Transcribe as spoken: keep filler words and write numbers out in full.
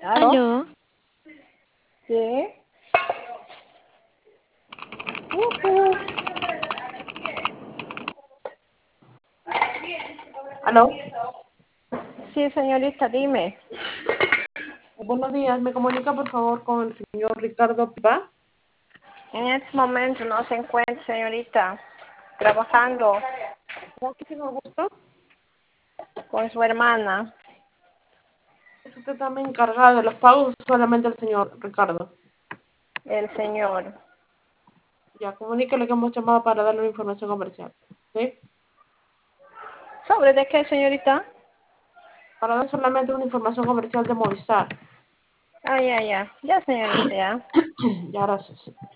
¿Aló? Aló, Sí. Ujú. ¿Aló? Sí, señorita, dime. buenos días. ¿Me comunica por favor con el señor Ricardo Pipa? En este momento no se encuentra, señorita, trabajando ¿Con quién tengo el gusto? con su hermana, ¿Es usted también encargada de los pagos o solamente el señor Ricardo? el señor. Ya, comuníquele que hemos llamado para darle una información comercial. ¿Sí? ¿Sobre de qué, señorita? Para dar solamente una información comercial de Movistar. Ah, ya, ya. Ya, señorita, ya. Ya, gracias.